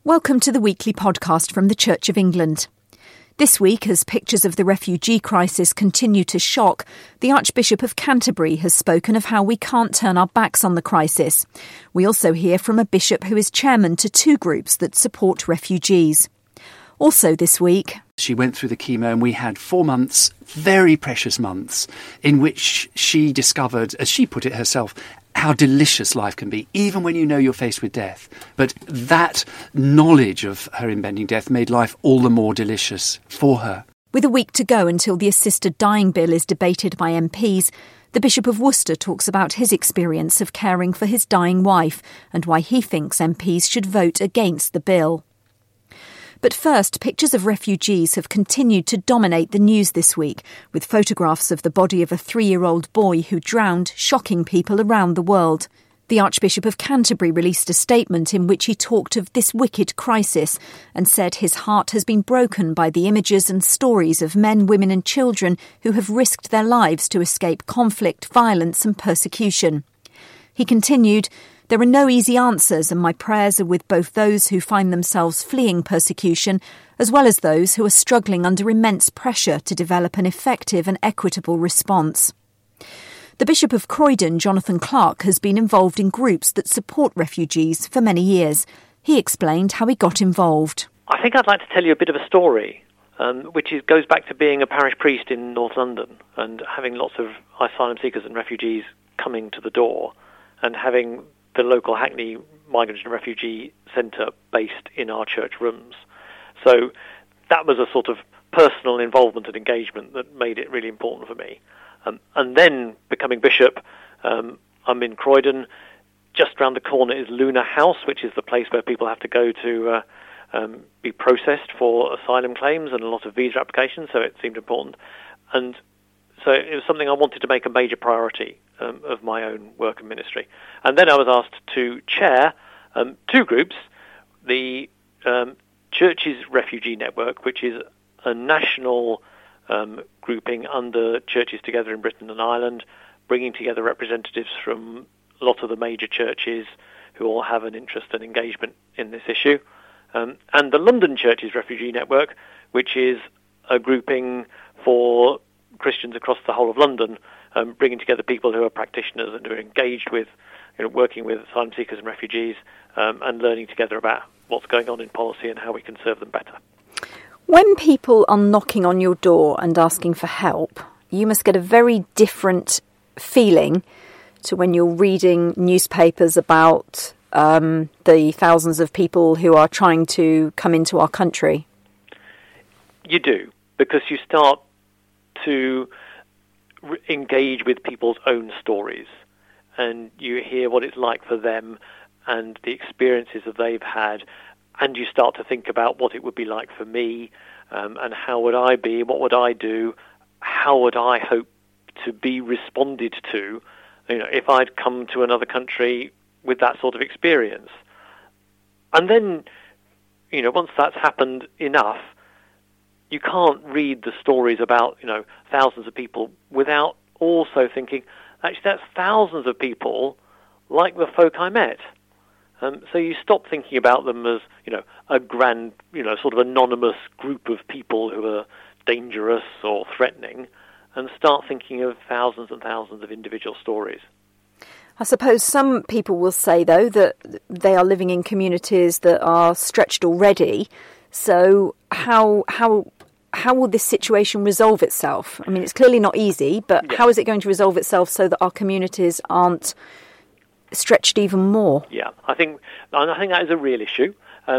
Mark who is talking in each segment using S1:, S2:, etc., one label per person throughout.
S1: Welcome to the weekly podcast from the Church of England. This week, as pictures of the refugee crisis continue to shock, the Archbishop of Canterbury has spoken of how we can't turn our backs on the crisis. We also hear from a bishop who is chairman to two groups that support refugees. Also this week,
S2: she went through the chemo and we had 4 months, very precious months, in which she discovered, as she put it herself, how delicious life can be, even when you know you're faced with death. But that knowledge of her impending death made life all the more delicious for her.
S1: With a week to go until the assisted dying bill is debated by MPs, the Bishop of Worcester talks about his experience of caring for his dying wife and why he thinks MPs should vote against the bill. But first, pictures of refugees have continued to dominate the news this week, with photographs of the body of a 3-year-old boy who drowned shocking people around the world. The Archbishop of Canterbury released a statement in which he talked of this wicked crisis and said his heart has been broken by the images and stories of men, women and children who have risked their lives to escape conflict, violence and persecution. He continued, "There are no easy answers, and my prayers are with both those who find themselves fleeing persecution, as well as those who are struggling under immense pressure to develop an effective and equitable response." The Bishop of Croydon, Jonathan Clark, has been involved in groups that support refugees for many years. He explained how he got involved.
S3: I think I'd like to tell you a bit of a story, goes back to being a parish priest in North London and having lots of asylum seekers and refugees coming to the door and having the local Hackney Migrant and Refugee Centre based in our church rooms. So that was a sort of personal involvement and engagement that made it really important for me. And then becoming bishop, I'm in Croydon. Just round the corner is Luna House, which is the place where people have to go to be processed for asylum claims and a lot of visa applications, so it seemed important. And so it was something I wanted to make a major priority of my own work and ministry. And then I was asked to chair two groups, the Churches Refugee Network, which is a national grouping under Churches Together in Britain and Ireland, bringing together representatives from a lot of the major churches who all have an interest and engagement in this issue. And the London Churches Refugee Network, which is a grouping for Christians across the whole of London, bringing together people who are practitioners and who are engaged with, working with asylum seekers and refugees, and learning together about what's going on in policy and how we can serve them better.
S1: When people are knocking on your door and asking for help, you must get a very different feeling to when you're reading newspapers about the thousands of people who are trying to come into our country.
S3: You do, because you start to engage with people's own stories, and you hear what it's like for them and the experiences that they've had, and you start to think about what it would be like for me, and how would I be, what would I do, how would I hope to be responded to, if I'd come to another country with that sort of experience. And then, once that's happened enough, you can't read the stories about, thousands of people without also thinking, actually, that's thousands of people like the folk I met. So you stop thinking about them as, a grand, sort of anonymous group of people who are dangerous or threatening, and start thinking of thousands and thousands of individual stories.
S1: I suppose some people will say, though, that they are living in communities that are stretched already. So how will this situation resolve itself? I mean, it's clearly not easy, but How is it going to resolve itself so that our communities aren't stretched even more?
S3: Yeah, I think that is a real issue.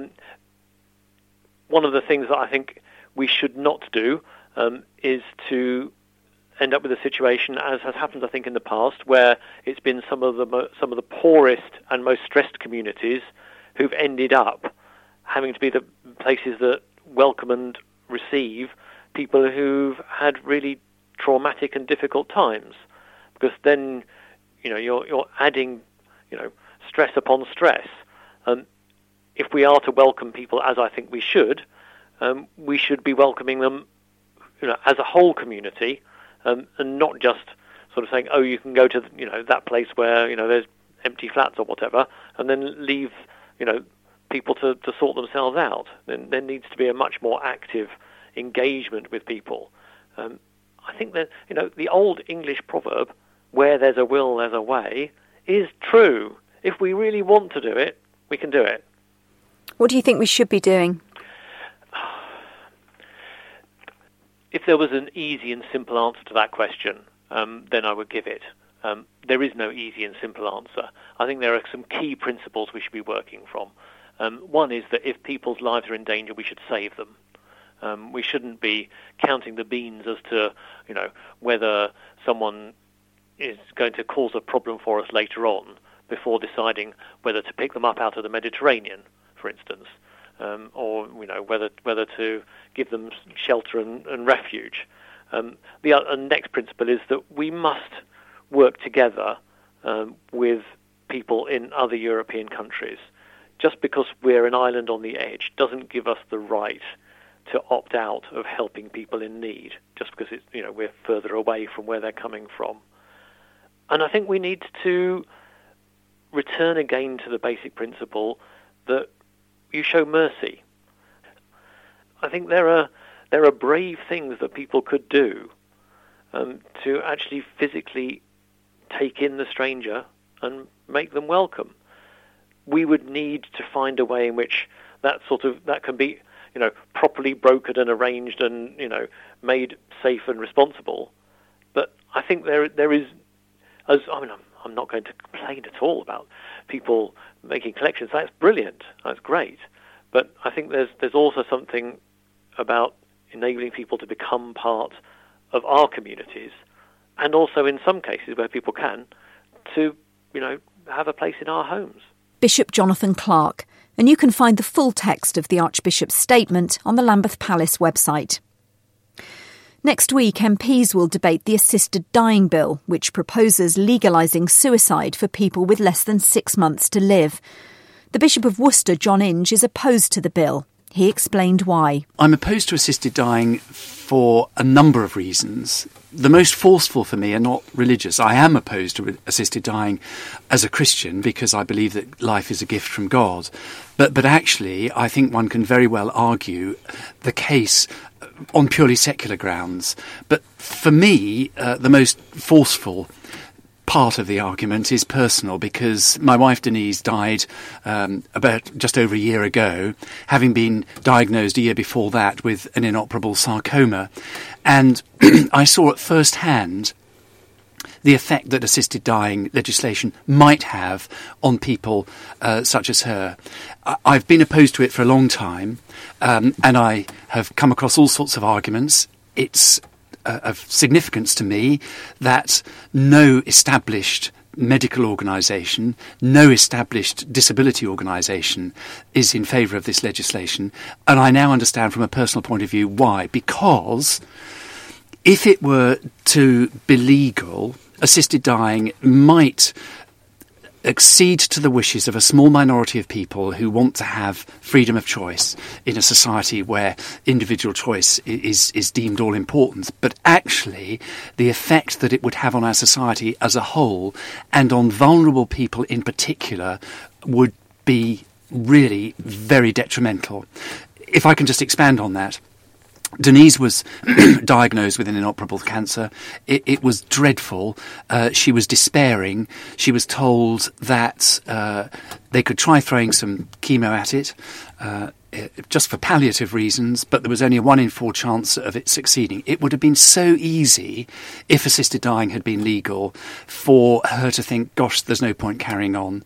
S3: One of the things that I think we should not do is to end up with a situation, as has happened, I think, in the past, where it's been some of the poorest and most stressed communities who've ended up having to be the places that welcome and receive people who've had really traumatic and difficult times, because then you're adding stress upon stress. If we are to welcome people, as I think we should be welcoming them as a whole community, and not just sort of saying, oh, you can go to that place where there's empty flats or whatever, and then leave people to sort themselves out. Then there needs to be a much more active engagement with people. I think that, the old English proverb, where there's a will, there's a way, is true. If we really want to do it, we can do it.
S1: What do you think we should be doing?
S3: If there was an easy and simple answer to that question, then I would give it. There is no easy and simple answer. I think there are some key principles we should be working from. One is that if people's lives are in danger, we should save them. We shouldn't be counting the beans as to, whether someone is going to cause a problem for us later on before deciding whether to pick them up out of the Mediterranean, for instance, or whether to give them shelter and refuge. The next principle is that we must work together with people in other European countries. Just because we're an island on the edge doesn't give us the right to opt out of helping people in need, just because we're further away from where they're coming from. And I think we need to return again to the basic principle that you show mercy. I think there are brave things that people could do to actually physically take in the stranger and make them welcome. We would need to find a way in which that can be, properly brokered and arranged and, made safe and responsible. But I think there is, I'm not going to complain at all about people making collections. That's brilliant. That's great. But I think there's also something about enabling people to become part of our communities, and also in some cases where people can, to, have a place in our homes.
S1: Bishop Jonathan Clarke, and you can find the full text of the Archbishop's statement on the Lambeth Palace website. Next week, MPs will debate the Assisted Dying Bill, which proposes legalising suicide for people with less than 6 months to live. The Bishop of Worcester, John Inge, is opposed to the bill. He explained why.
S2: I'm opposed to assisted dying for a number of reasons. The most forceful for me are not religious. I am opposed to assisted dying as a Christian because I believe that life is a gift from God. But actually, I think one can very well argue the case on purely secular grounds. But for me, the most forceful part of the argument is personal, because my wife Denise died about just over a year ago, having been diagnosed a year before that with an inoperable sarcoma. And I saw at first hand the effect that assisted dying legislation might have on people such as her. I've been opposed to it for a long time, and I have come across all sorts of arguments. It's of significance to me that no established medical organisation, no established disability organisation is in favour of this legislation. And I now understand from a personal point of view why. Because if it were to be legal, assisted dying might accede to the wishes of a small minority of people who want to have freedom of choice in a society where individual choice is deemed all important. But actually, the effect that it would have on our society as a whole, and on vulnerable people in particular, would be really very detrimental. If I can just expand on that. Denise was diagnosed with an inoperable cancer. It was dreadful. She was despairing. She was told that they could try throwing some chemo at it, just for palliative reasons, but there was only a 1 in 4 chance of it succeeding. It would have been so easy, if assisted dying had been legal, for her to think, gosh, there's no point carrying on.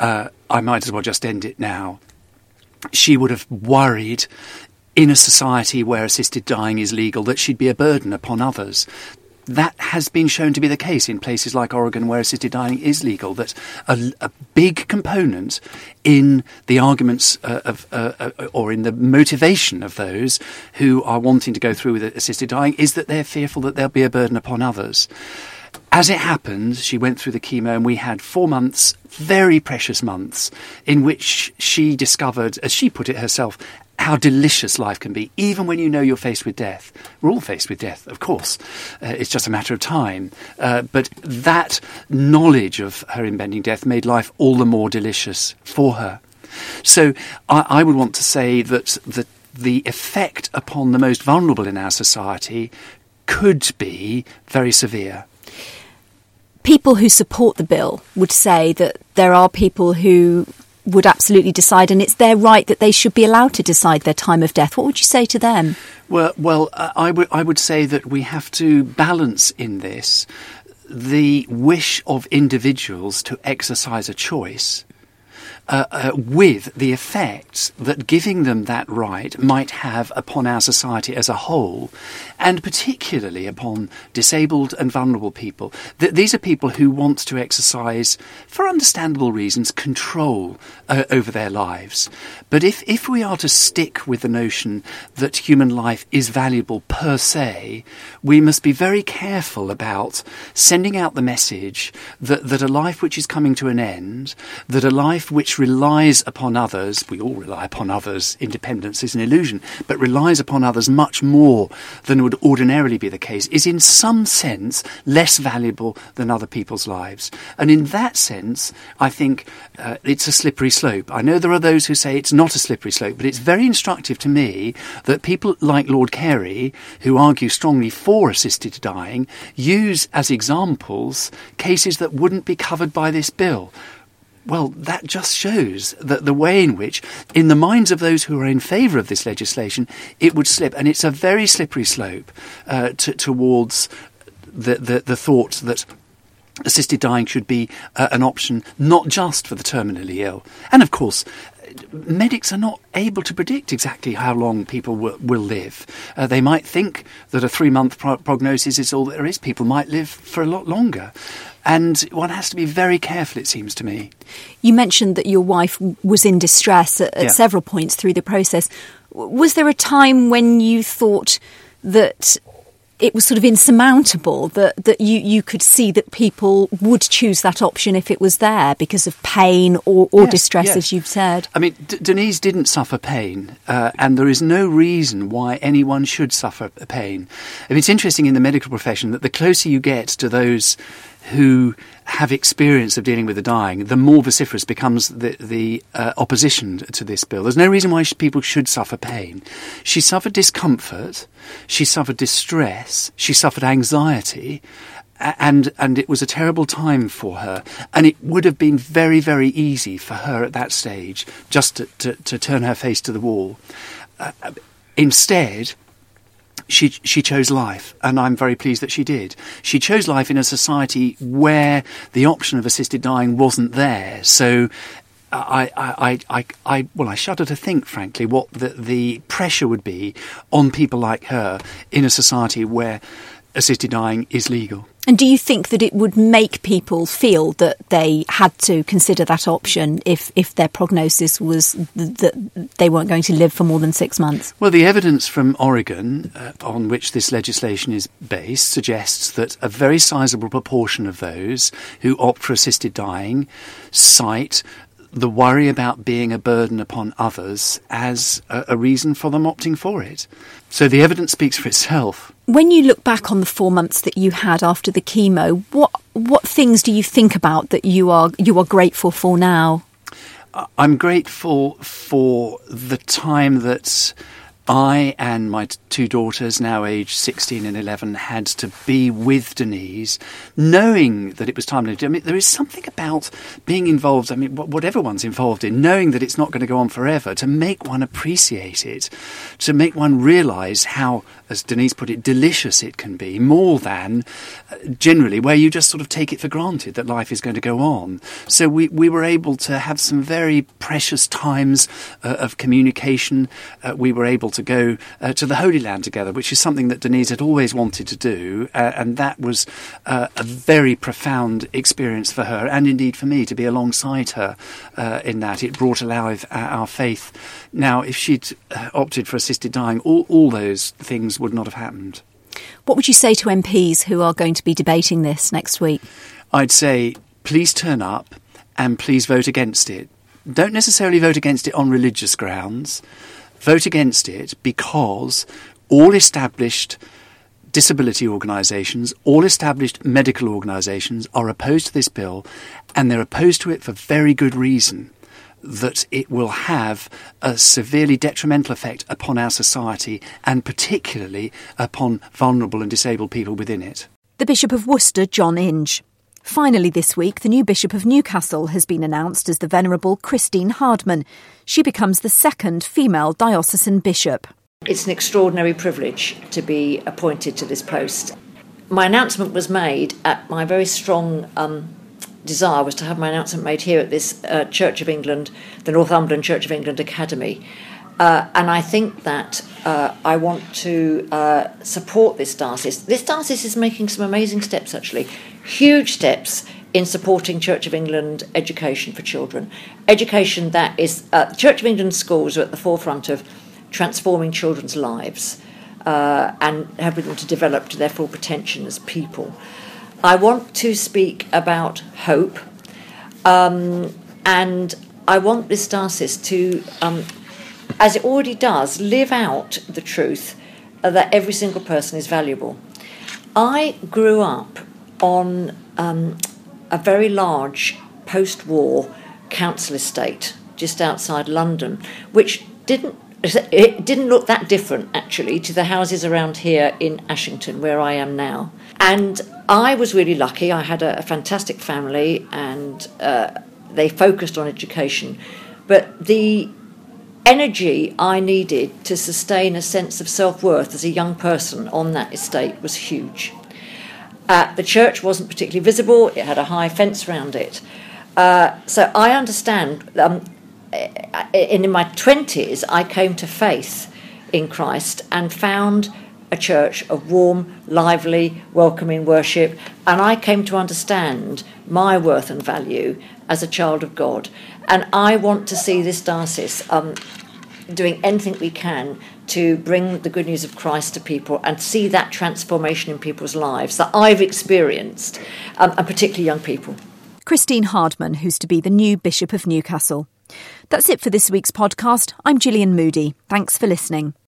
S2: I might as well just end it now. She would have worried, in a society where assisted dying is legal, that she'd be a burden upon others. That has been shown to be the case in places like Oregon where assisted dying is legal, that a big component in the arguments or in the motivation of those who are wanting to go through with assisted dying is that they're fearful that they'll be a burden upon others. As it happened, she went through the chemo and we had 4 months, very precious months, in which she discovered, as she put it herself, how delicious life can be, even when you know you're faced with death. We're all faced with death, of course. It's just a matter of time. But that knowledge of her impending death made life all the more delicious for her. So I would want to say that the effect upon the most vulnerable in our society could be very severe.
S1: People who support the bill would say that there are people who would absolutely decide, and it's their right, that they should be allowed to decide their time of death. What would you say to them?
S2: Well, I would say that we have to balance in this the wish of individuals to exercise a choice with the effects that giving them that right might have upon our society as a whole, and particularly upon disabled and vulnerable people. These are people who want to exercise, for understandable reasons, control over their lives. But if we are to stick with the notion that human life is valuable per se, we must be very careful about sending out the message that a life which is coming to an end, that a life which relies upon others, we all rely upon others, independence is an illusion, but relies upon others much more than would ordinarily be the case, is in some sense less valuable than other people's lives. And in that sense, I think it's a slippery slope. I know there are those who say it's not a slippery slope, but it's very instructive to me that people like Lord Carey, who argue strongly for assisted dying, use as examples cases that wouldn't be covered by this bill. Well, that just shows that the way in which, in the minds of those who are in favour of this legislation, it would slip. And it's a very slippery slope towards the thought that assisted dying should be an option not just for the terminally ill. And of course, medics are not able to predict exactly how long people will live. They might think that a 3-month prognosis is all there is. People might live for a lot longer. And one has to be very careful, it seems to me. You mentioned that your wife was in distress at several points through the process. Was there a time when you thought that it was sort of insurmountable, that you could see that people would choose that option if it was there because of pain or distress, as you've said? I mean, Denise didn't suffer pain, and there is no reason why anyone should suffer pain. I mean, it's interesting in the medical profession that the closer you get to those who have experience of dealing with the dying, the more vociferous becomes the opposition to this bill. There's no reason why people should suffer pain. She suffered discomfort, she suffered distress, she suffered anxiety, and it was a terrible time for her. And it would have been very, very easy for her at that stage just to turn her face to the wall. Instead, She chose life, and I'm very pleased that she did. She chose life in a society where the option of assisted dying wasn't there. So I shudder to think, frankly, what the pressure would be on people like her in a society where assisted dying is legal. And do you think that it would make people feel that they had to consider that option if their prognosis was that they weren't going to live for more than 6 months? Well, the evidence from Oregon on which this legislation is based suggests that a very sizable proportion of those who opt for assisted dying cite the worry about being a burden upon others as a reason for them opting for it. So the evidence speaks for itself. When you look back on the 4 months that you had after the chemo, what things do you think about that you are grateful for now? I'm grateful for the time that I and my 2 daughters, now aged 16 and 11, had to be with Denise, knowing that it was time to do. I mean, there is something about being involved, I mean, what everyone's involved in, knowing that it's not going to go on forever, to make one appreciate it, to make one realise how, as Denise put it, delicious it can be, more than generally where you just sort of take it for granted that life is going to go on. So we were able to have some very precious times of communication. We were able to go to the Holy Land together, which is something that Denise had always wanted to do, and that was a very profound experience for her, and indeed for me, to be alongside her in that. It brought alive our faith. Now, if she'd opted for assisted dying, all those things would not have happened. What would you say to MPs who are going to be debating this next week? I'd say, please turn up and please vote against it. Don't necessarily vote against it on religious grounds. Vote against it because all established disability organisations, all established medical organisations are opposed to this bill, and they're opposed to it for very good reason. that it will have a severely detrimental effect upon our society and particularly upon vulnerable and disabled people within it.
S1: The Bishop of Worcester, John Inge. Finally this week, the new Bishop of Newcastle has been announced as the Venerable Christine Hardman. She becomes the second female diocesan bishop.
S4: It's an extraordinary privilege to be appointed to this post. My announcement was made at my very strong desire was to have my announcement made here at this Church of England, the Northumberland Church of England Academy. And I think that I want to support this diocese. This diocese is making some amazing steps, actually, huge steps in supporting Church of England education for children. Education that is, Church of England schools are at the forefront of transforming children's lives and helping them to develop to their full potential as people. I want to speak about hope, and I want this diocese to, as it already does, live out the truth that every single person is valuable. I grew up on a very large post-war council estate just outside London, which didn't look that different, actually, to the houses around here in Ashington, where I am now. And I was really lucky. I had a fantastic family, and they focused on education. But the energy I needed to sustain a sense of self-worth as a young person on that estate was huge. The church wasn't particularly visible. It had a high fence around it. So I understand... in my 20s, I came to faith in Christ and found a church of warm, lively, welcoming worship, and I came to understand my worth and value as a child of God. And I want to see this diocese doing anything we can to bring the good news of Christ to people and see that transformation in people's lives that I've experienced, and particularly young people.
S1: Christine Hardman, who's to be the new Bishop of Newcastle. That's it for this week's podcast. I'm Gillian Moody. Thanks for listening.